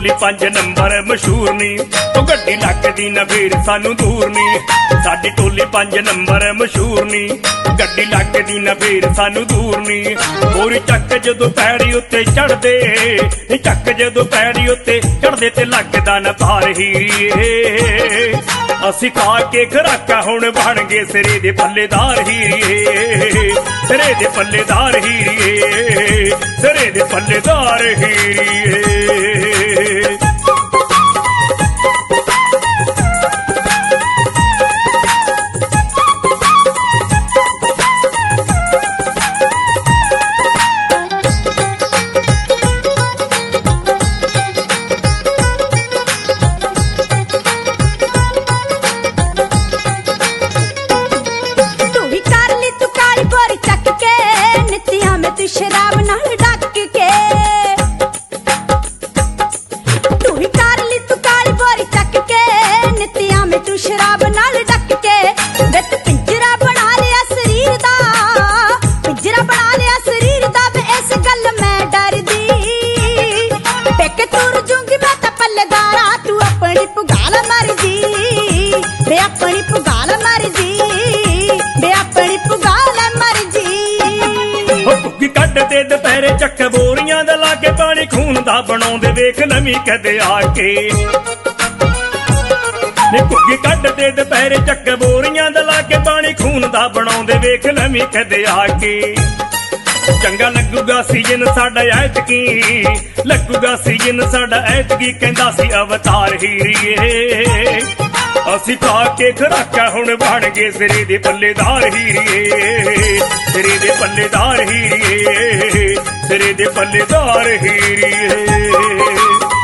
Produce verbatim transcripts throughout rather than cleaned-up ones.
टोली पंज नंबर मशहूर नी, ओ गड्डी लगदी ना फिर सानू दूर नी। साडी टोली पंज नंबर मशहूर नी, गड्डी लगदी ना फिर सानू दूर नी। गोरी चक जदों पैड़ी उत्ते चढ़दे, चक जदों पैड़ी उत्ते चढ़दे ते लगदा ना तार हीरीए। असी खा के खराका हुण बन गए सिरे दे पल्लेदार हीरीए, सिरे दे पल्लेदार हीरीए, सिरे दे पल्लेदार हीरीए। शराब नाल ढक के तू ही कर ली तू काली बोरी चक के, नितिया में तू शराब नाल ढक के। वे तू पिंजरा बना लिया शरीर दा, पिंजरा बना लिया शरीर दा। वे इस गल मैं डरदी, पेके तुर जूंगी मैं तां पल्लेदारा। तू अपनी पुगाल मरदी, वे अपनी पुगाल मरदी, वे अपनी पुगाल मरदी। कट दे दुपहरे चक बोरियां दा लाके पानी खून दा बनाउंदे वेख लमी कदे आके। घुग्गी कट दे दुपहरे चक बोरियां दा लाके पानी खून दा बनाउंदे वेख लमी कदे आके। चंगा लगूगा सीजन साडा ऐतकी, लगूगा सीजन साडा ऐतकी। कहंदा सी अवतार हीरीए, असी खा के खराका हुण बन गए सिरे दे पल्लेदार हीरीए, सिरे दे पल्लेदार हीरीए, सिरे दे पल्लेदार हीरीए।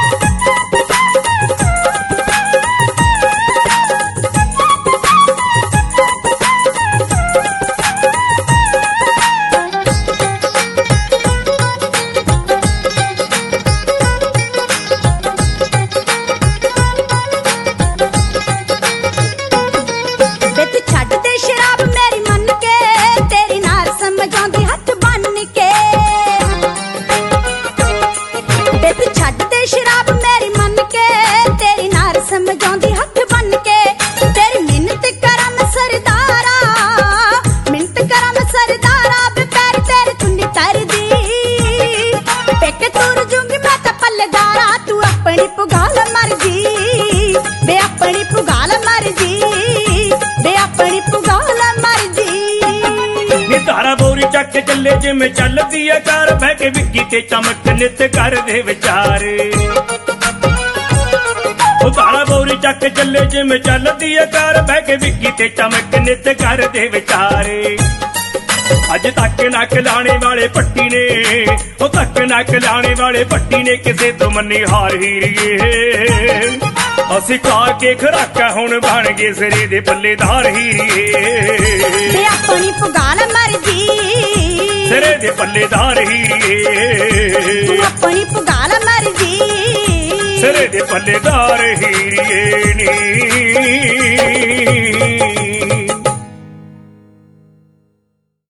समझाउंदी हथ बन के तेरी मिन्नत करा मैं सरदारा, मिन्नत करा मैं सरदारा। बे पैर तेरे चुन्नी तरदी, पेके तुर जूंगी मैं तां पल्लेदारा। तू अपनी पुगाल मरदी, बे अपनी पुगाल मरदी, बे अपनी पुगाल मरदी। नी धारा बोरी चक चले जिमें चलदी है कार, बह के विक्की ते चमक नित कर दे विचार। धारा बोरी चक चले जिमें चलदी है कार, बह के विक्की ते चमक नित कर दे विचारे। अज तक नक लाने वाले पट्टी ने, ओ तक नक लाने वाले पट्टी ने किसे तो मनी हार हीरीए। असी खा के खराका हुण बन गए सिरे दे पल्लेदार हीरीए, अपनी पुगाल मरदी, सिरे दे पल्लेदार हीरीए, अपनी पुगाल मरदी, सिरे दे पल्लेदार हीरीए नी।